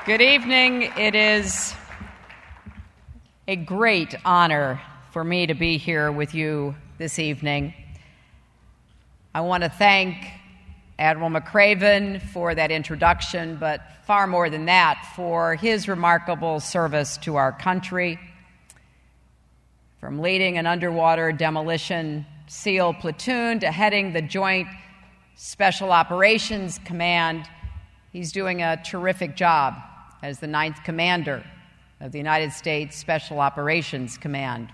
Good evening. It is a great honor for me to be here with you this evening. I want to thank Admiral McRaven for that introduction, but far more than that, for his remarkable service to our country. From leading an underwater demolition SEAL platoon to heading the Joint Special Operations Command, he's doing a terrific job as the 9th Commander of the United States Special Operations Command.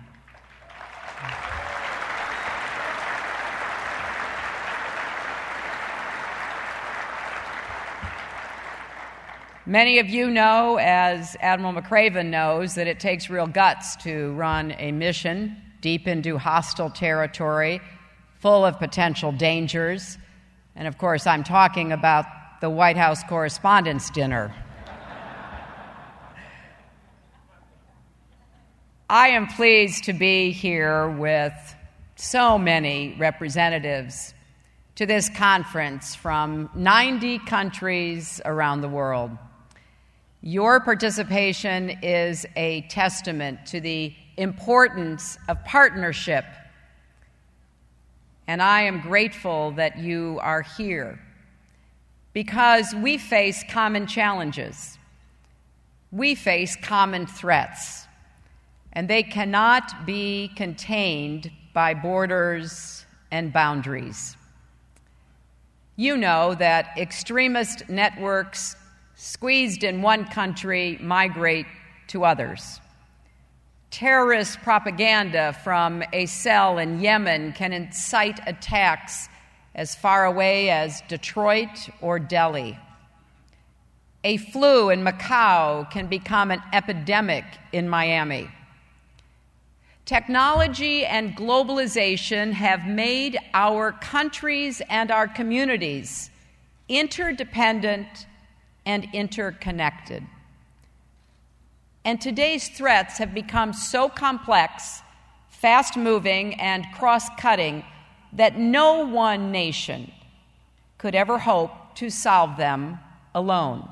Many of you know, as Admiral McRaven knows, that it takes real guts to run a mission deep into hostile territory, full of potential dangers. And of course, I'm talking about the White House Correspondents' Dinner. I am pleased to be here with so many representatives to this conference from 90 countries around the world. Your participation is a testament to the importance of partnership, and I am grateful that you are here because we face common challenges. We face common threats, and they cannot be contained by borders and boundaries. You know that extremist networks squeezed in one country migrate to others. Terrorist propaganda from a cell in Yemen can incite attacks as far away as Detroit or Delhi. A flu in Macau can become an epidemic in Miami. Technology and globalization have made our countries and our communities interdependent and interconnected. And today's threats have become so complex, fast-moving, and cross-cutting that no one nation could ever hope to solve them alone.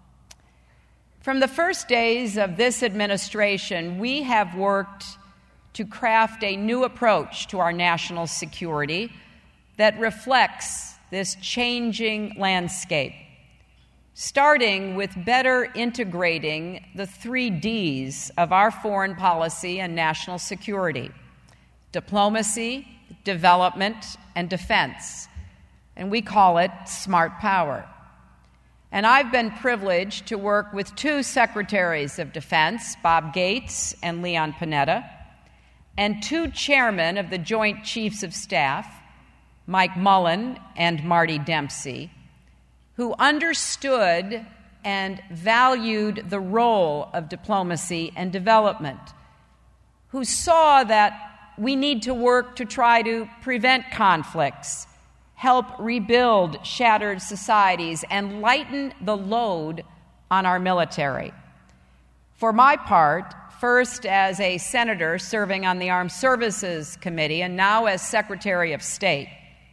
From the first days of this administration, we have worked to craft a new approach to our national security that reflects this changing landscape, starting with better integrating the 3 Ds of our foreign policy and national security: diplomacy, development, and defense. And we call it smart power. And I've been privileged to work with 2 secretaries of defense, Bob Gates and Leon Panetta, and 2 chairmen of the Joint Chiefs of Staff, Mike Mullen and Marty Dempsey, who understood and valued the role of diplomacy and development, who saw that we need to work to try to prevent conflicts, help rebuild shattered societies, and lighten the load on our military. For my part, first as a senator serving on the Armed Services Committee and now as Secretary of State,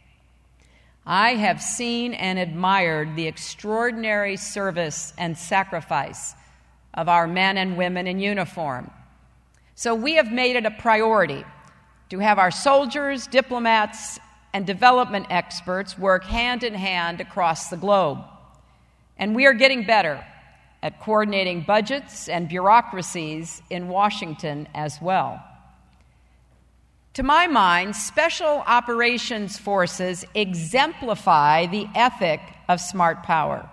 I have seen and admired the extraordinary service and sacrifice of our men and women in uniform. So we have made it a priority to have our soldiers, diplomats, and development experts work hand in hand across the globe. And we are getting better at coordinating budgets and bureaucracies in Washington as well. To my mind, special operations forces exemplify the ethic of smart power.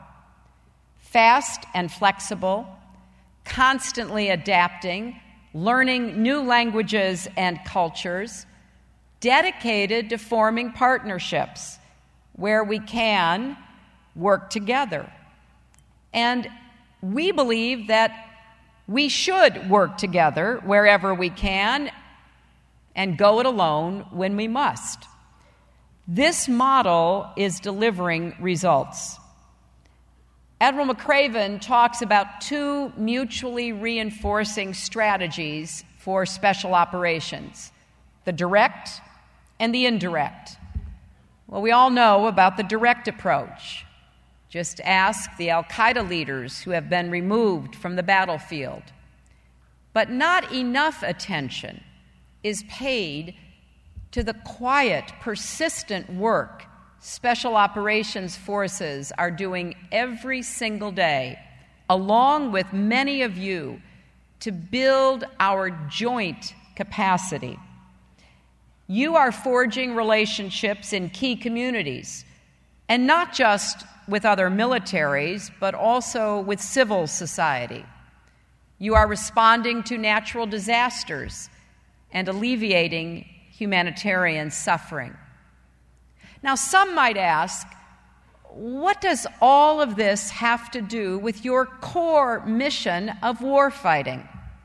Fast and flexible, constantly adapting, learning new languages and cultures, dedicated to forming partnerships where we can work together. And we believe that we should work together wherever we can and go it alone when we must. This model is delivering results. Admiral McRaven talks about 2 mutually reinforcing strategies for special operations: the direct and the indirect. Well, we all know about the direct approach. Just ask the al-Qaeda leaders who have been removed from the battlefield. But not enough attention is paid to the quiet, persistent work Special Operations Forces are doing every single day, along with many of you, to build our joint capacity. You are forging relationships in key communities, and not just with other militaries, but also with civil society. You are responding to natural disasters and alleviating humanitarian suffering. Now, some might ask, what does all of this have to do with your core mission of warfighting?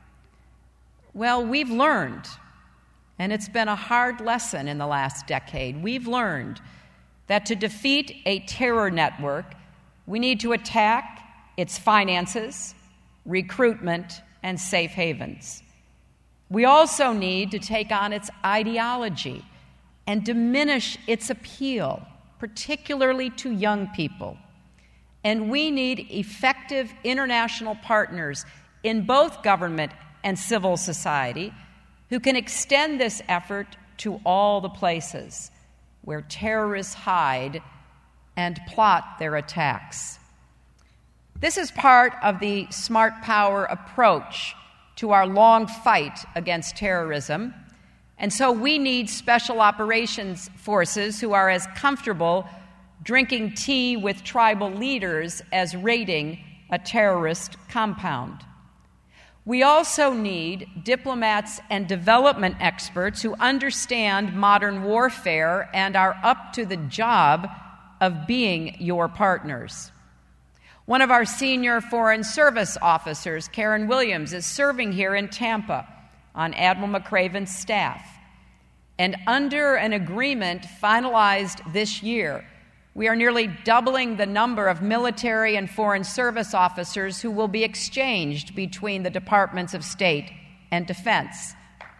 Well, we've learned, and it's been a hard lesson in the last decade, we've learned that to defeat a terror network, we need to attack its finances, recruitment, and safe havens. We also need to take on its ideology and diminish its appeal, particularly to young people. And we need effective international partners in both government and civil society who can extend this effort to all the places where terrorists hide and plot their attacks. This is part of the Smart Power approach to our long fight against terrorism. And so we need Special Operations Forces who are as comfortable drinking tea with tribal leaders as raiding a terrorist compound. We also need diplomats and development experts who understand modern warfare and are up to the job of being your partners. One of our senior Foreign Service officers, Karen Williams, is serving here in Tampa on Admiral McRaven's staff. And under an agreement finalized this year, we are nearly doubling the number of military and foreign service officers who will be exchanged between the Departments of State and Defense.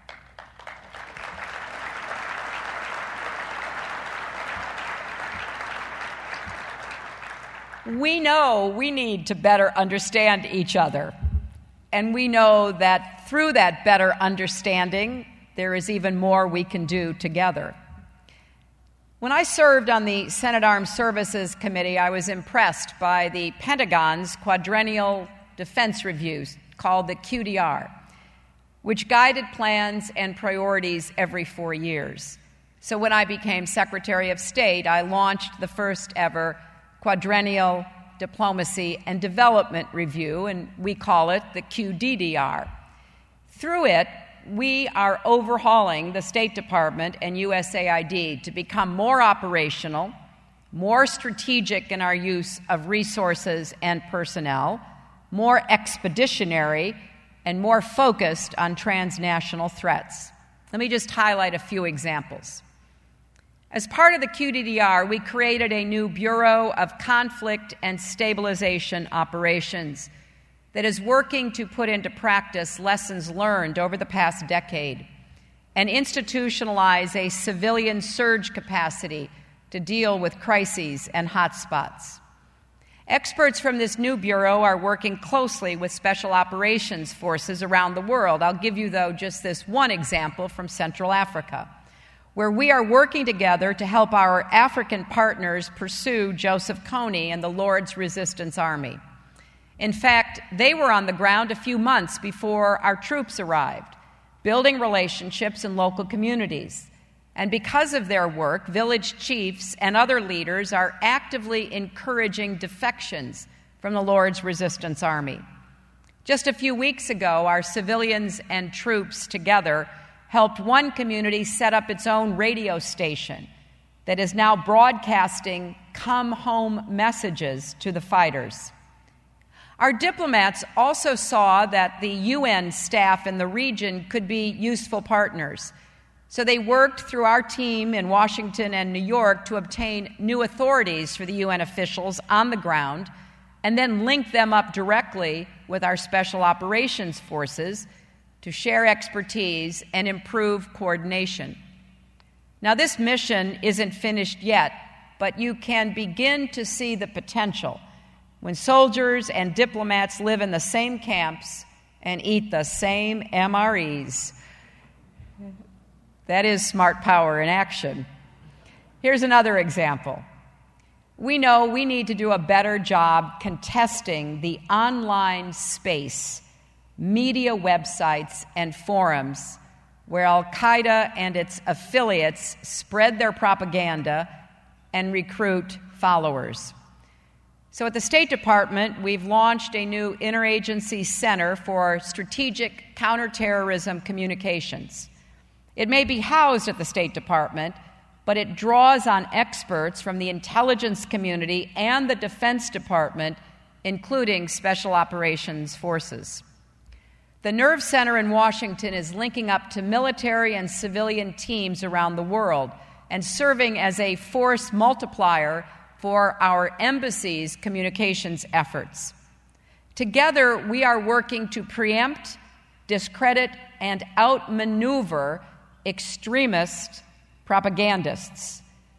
We know we need to better understand each other, and we know that through that better understanding, there is even more we can do together. When I served on the Senate Armed Services Committee, I was impressed by the Pentagon's quadrennial defense reviews called the QDR, which guided plans and priorities every 4 years. So when I became Secretary of State, I launched the first ever quadrennial diplomacy and development review, and we call it the QDDR. Through it, we are overhauling the State Department and USAID to become more operational, more strategic in our use of resources and personnel, more expeditionary, and more focused on transnational threats. Let me just highlight a few examples. As part of the QDDR, we created a new Bureau of Conflict and Stabilization Operations that is working to put into practice lessons learned over the past decade and institutionalize a civilian surge capacity to deal with crises and hotspots. Experts from this new bureau are working closely with Special Operations Forces around the world. I'll give you, though, just this one example from Central Africa, where we are working together to help our African partners pursue Joseph Kony and the Lord's Resistance Army. In fact, they were on the ground a few months before our troops arrived, building relationships in local communities. And because of their work, village chiefs and other leaders are actively encouraging defections from the Lord's Resistance Army. Just a few weeks ago, our civilians and troops together helped one community set up its own radio station that is now broadcasting come home messages to the fighters. Our diplomats also saw that the UN staff in the region could be useful partners. So they worked through our team in Washington and New York to obtain new authorities for the UN officials on the ground and then link them up directly with our Special Operations Forces to share expertise and improve coordination. Now, this mission isn't finished yet, but you can begin to see the potential when soldiers and diplomats live in the same camps and eat the same MREs. That is smart power in action. Here's another example. We know we need to do a better job contesting the online space, media websites, and forums where Al-Qaeda and its affiliates spread their propaganda and recruit followers. So at the State Department, we've launched a new interagency center for strategic counterterrorism communications. It may be housed at the State Department, but it draws on experts from the intelligence community and the Defense Department, including Special Operations Forces. The NERV Center in Washington is linking up to military and civilian teams around the world and serving as a force multiplier for our embassy's communications efforts. Together, we are working to preempt, discredit, and outmaneuver extremist propagandists.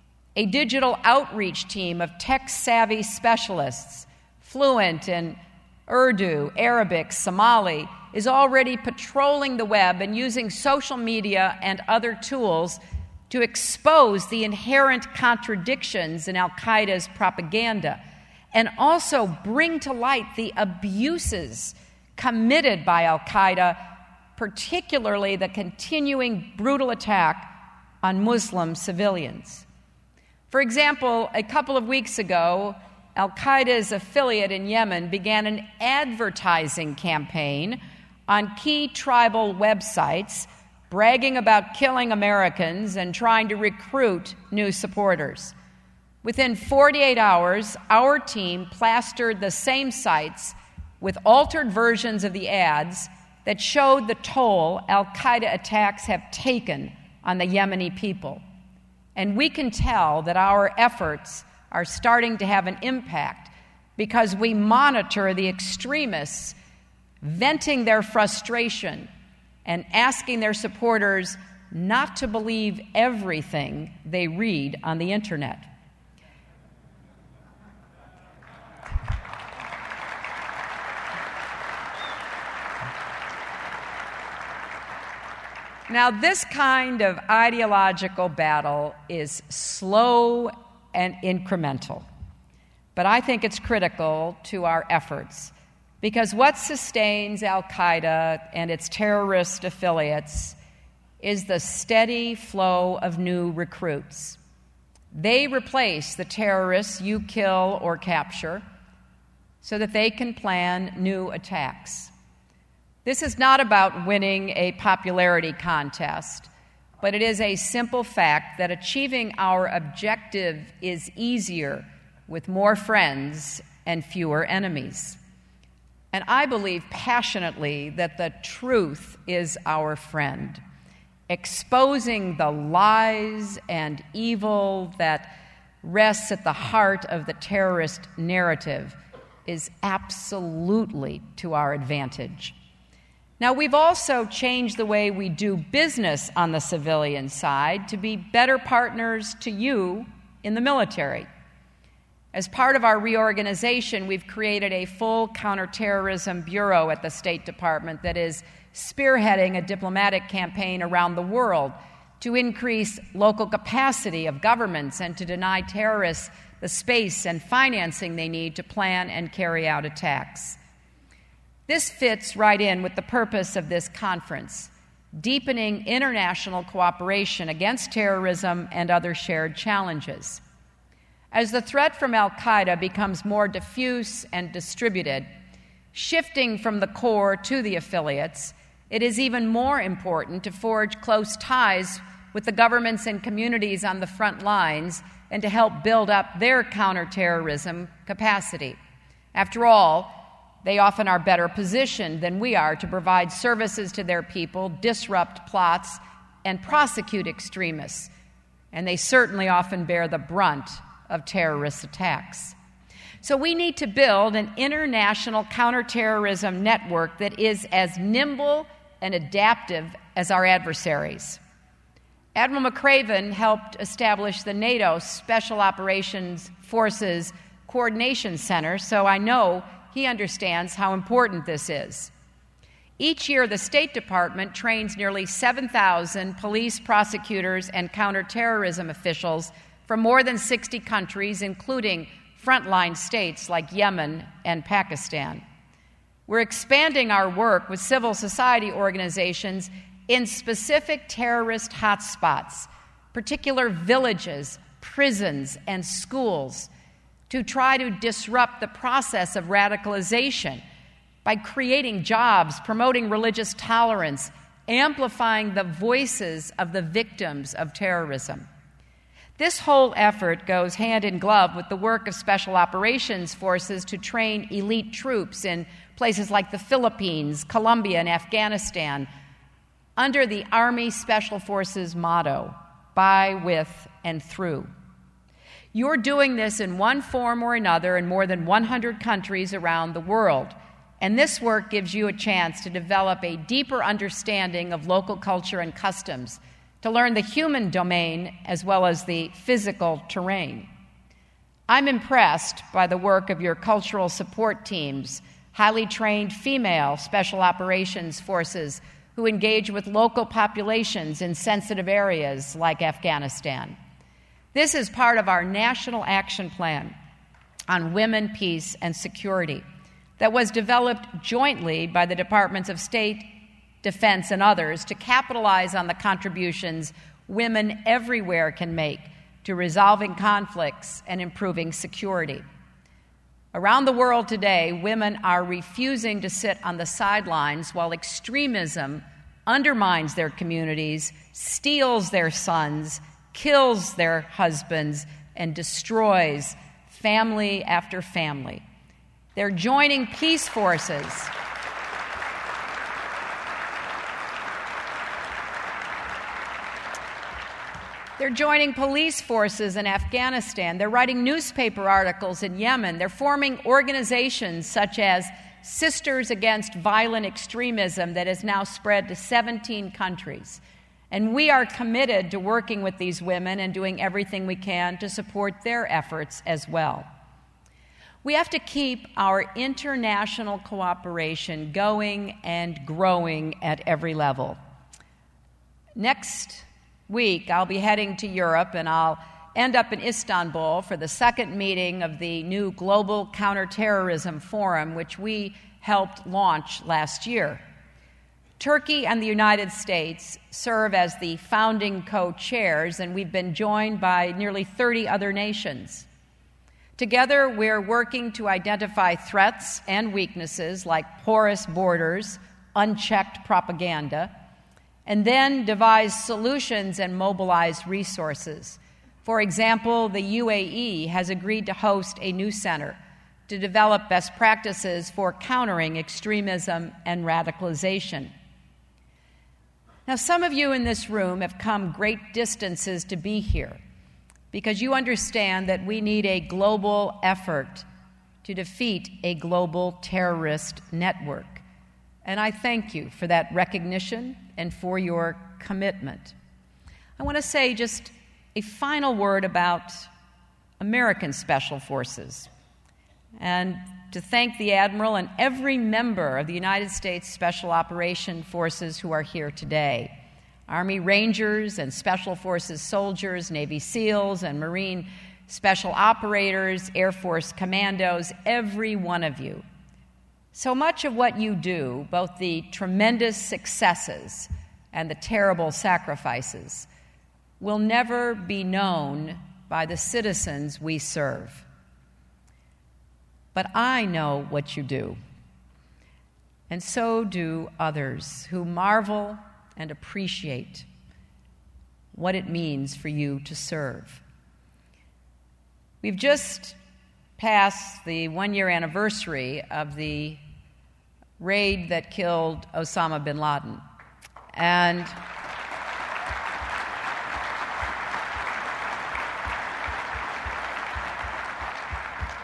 A digital outreach team of tech-savvy specialists, fluent in Urdu, Arabic, Somali, is already patrolling the web and using social media and other tools to expose the inherent contradictions in Al-Qaeda's propaganda and also bring to light the abuses committed by Al-Qaeda, particularly the continuing brutal attack on Muslim civilians. For example, a couple of weeks ago, Al-Qaeda's affiliate in Yemen began an advertising campaign on key tribal websites, bragging about killing Americans and trying to recruit new supporters. Within 48 hours, our team plastered the same sites with altered versions of the ads that showed the toll Al-Qaeda attacks have taken on the Yemeni people. And we can tell that our efforts are starting to have an impact because we monitor the extremists venting their frustration and asking their supporters not to believe everything they read on the internet. Now, this kind of ideological battle is slow and incremental, but I think it's critical to our efforts because what sustains Al-Qaeda and its terrorist affiliates is the steady flow of new recruits. They replace the terrorists you kill or capture so that they can plan new attacks. This is not about winning a popularity contest, but it is a simple fact that achieving our objective is easier with more friends and fewer enemies. And I believe passionately that the truth is our friend. Exposing the lies and evil that rests at the heart of the terrorist narrative is absolutely to our advantage. Now, we've also changed the way we do business on the civilian side to be better partners to you in the military. As part of our reorganization, we've created a full counterterrorism bureau at the State Department that is spearheading a diplomatic campaign around the world to increase local capacity of governments and to deny terrorists the space and financing they need to plan and carry out attacks. This fits right in with the purpose of this conference, deepening international cooperation against terrorism and other shared challenges. As the threat from Al-Qaeda becomes more diffuse and distributed, shifting from the core to the affiliates, it is even more important to forge close ties with the governments and communities on the front lines and to help build up their counterterrorism capacity. After all, they often are better positioned than we are to provide services to their people, disrupt plots, and prosecute extremists. And they certainly often bear the brunt of terrorist attacks. So we need to build an international counterterrorism network that is as nimble and adaptive as our adversaries. Admiral McRaven helped establish the NATO Special Operations Forces Coordination Center, so I know he understands how important this is. Each year, the State Department trains nearly 7,000 police, prosecutors, and counterterrorism officials from more than 60 countries, including frontline states like Yemen and Pakistan. We're expanding our work with civil society organizations in specific terrorist hotspots, particular villages, prisons, and schools, to try to disrupt the process of radicalization by creating jobs, promoting religious tolerance, amplifying the voices of the victims of terrorism. This whole effort goes hand in glove with the work of Special Operations Forces to train elite troops in places like the Philippines, Colombia, and Afghanistan, under the Army Special Forces motto, by, with, and through. You're doing this in one form or another in more than 100 countries around the world, and this work gives you a chance to develop a deeper understanding of local culture and customs, to learn the human domain as well as the physical terrain. I'm impressed by the work of your cultural support teams, highly trained female Special Operations Forces who engage with local populations in sensitive areas like Afghanistan. This is part of our National Action Plan on Women, Peace, and Security that was developed jointly by the Departments of State, Defense, and others to capitalize on the contributions women everywhere can make to resolving conflicts and improving security. Around the world today, women are refusing to sit on the sidelines while extremism undermines their communities, steals their sons, kills their husbands, and destroys family after family. They're joining peace forces. They're joining police forces in Afghanistan. They're writing newspaper articles in Yemen. They're forming organizations such as Sisters Against Violent Extremism that has now spread to 17 countries. And we are committed to working with these women and doing everything we can to support their efforts as well. We have to keep our international cooperation going and growing at every level. Next week, I'll be heading to Europe, and I'll end up in Istanbul for the second meeting of the new Global Counterterrorism Forum, which we helped launch last year. Turkey and the United States serve as the founding co-chairs, and we've been joined by nearly 30 other nations. Together, we're working to identify threats and weaknesses like porous borders, unchecked propaganda, and then devise solutions and mobilize resources. For example, the UAE has agreed to host a new center to develop best practices for countering extremism and radicalization. Now, some of you in this room have come great distances to be here because you understand that we need a global effort to defeat a global terrorist network. And I thank you for that recognition and for your commitment. I want to say just a final word about American Special Forces, and to thank the Admiral and every member of the United States Special Operations Forces who are here today. Army Rangers and Special Forces soldiers, Navy SEALs and Marine Special Operators, Air Force Commandos, every one of you. So much of what you do, both the tremendous successes and the terrible sacrifices, will never be known by the citizens we serve. But I know what you do, and so do others who marvel and appreciate what it means for you to serve. We've just passed the one-year anniversary of the raid that killed Osama bin Laden. And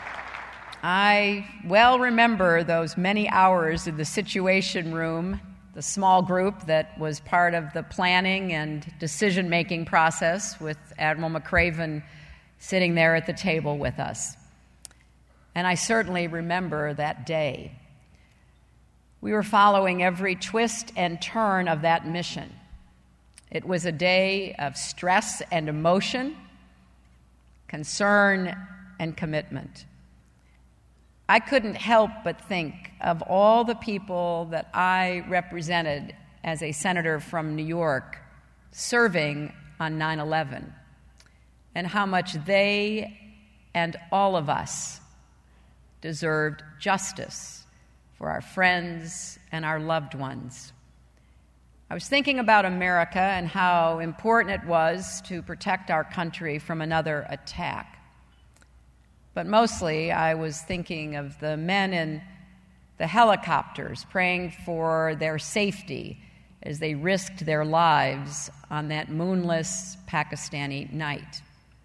I well remember those many hours in the Situation Room the small group that was part of the planning and decision-making process, with Admiral McRaven sitting there at the table with us. And I certainly remember that day. We were following every twist and turn of that mission. It was a day of stress and emotion, concern and commitment. I couldn't help but think of all the people that I represented as a senator from New York serving on 9/11, and how much they and all of us deserved justice for our friends and our loved ones. I was thinking about America and how important it was to protect our country from another attack. But mostly, I was thinking of the men in the helicopters praying for their safety as they risked their lives on that moonless Pakistani night.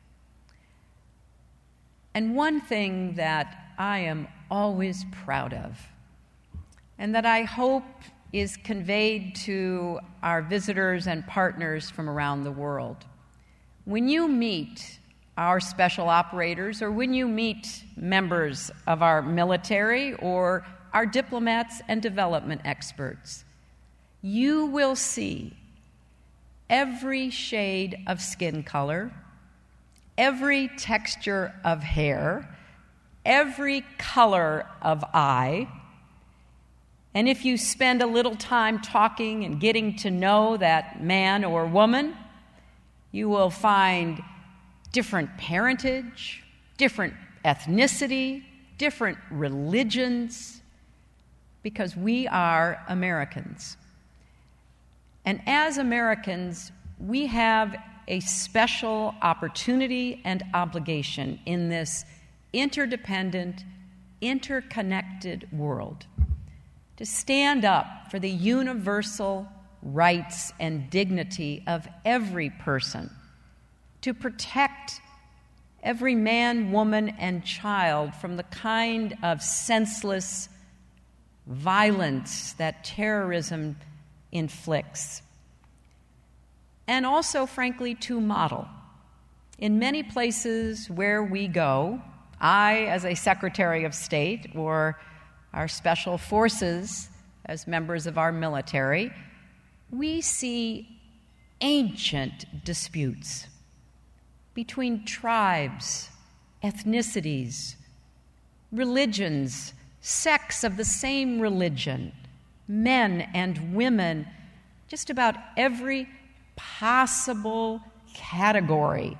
And one thing that I am always proud of, and that I hope is conveyed to our visitors and partners from around the world, when you meet our special operators, or when you meet members of our military or our diplomats and development experts, you will see every shade of skin color, every texture of hair, every color of eye. And if you spend a little time talking and getting to know that man or woman, you will find different parentage, different ethnicity, different religions, because we are Americans. And as Americans, we have a special opportunity and obligation in this interdependent, interconnected world to stand up for the universal rights and dignity of every person, to protect every man, woman, and child from the kind of senseless violence that terrorism inflicts. And also, frankly, to model. In many places where we go, I, as a Secretary of State, or our special forces as members of our military, we see ancient disputes between tribes, ethnicities, religions, sects of the same religion, men and women, just about every possible category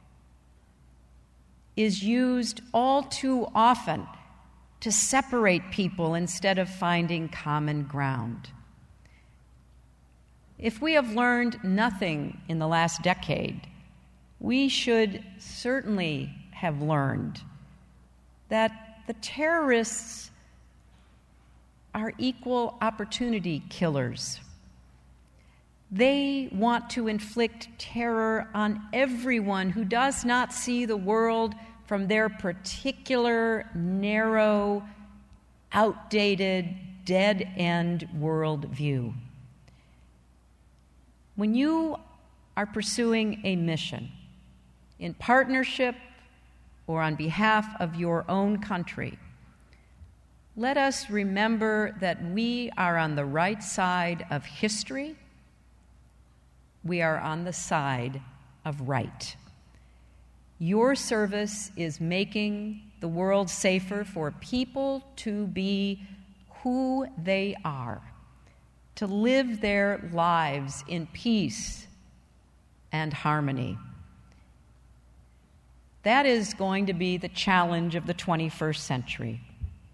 is used all too often to separate people instead of finding common ground. If we have learned nothing in the last decade, we should certainly have learned that the terrorists are equal opportunity killers. They want to inflict terror on everyone who does not see the world from their particular, narrow, outdated, dead-end worldview. When you are pursuing a mission in partnership or on behalf of your own country, let us remember that we are on the right side of history. We are on the side of right. Your service is making the world safer for people to be who they are, to live their lives in peace and harmony. That is going to be the challenge of the 21st century.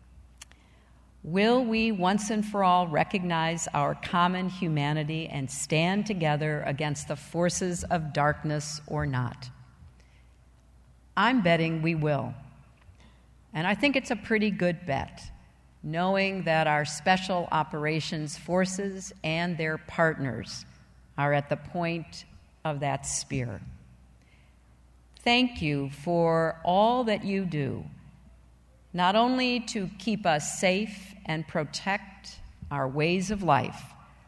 Will we once and for all recognize our common humanity and stand together against the forces of darkness or not? I'm betting we will. And I think it's a pretty good bet, knowing that our special operations forces and their partners are at the point of that spear. Thank you for all that you do, not only to keep us safe and protect our ways of life,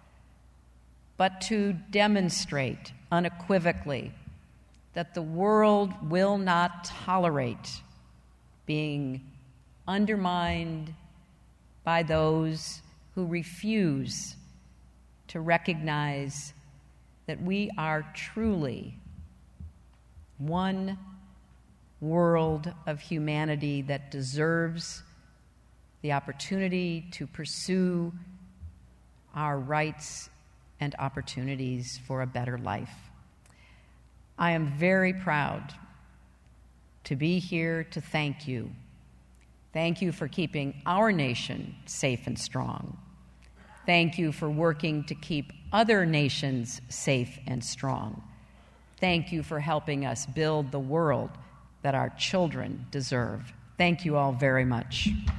but to demonstrate unequivocally that the world will not tolerate being undermined by those who refuse to recognize that we are truly one world of humanity that deserves the opportunity to pursue our rights and opportunities for a better life. I am very proud to be here to thank you. Thank you for keeping our nation safe and strong. Thank you for working to keep other nations safe and strong. Thank you for helping us build the world that our children deserve. Thank you all very much.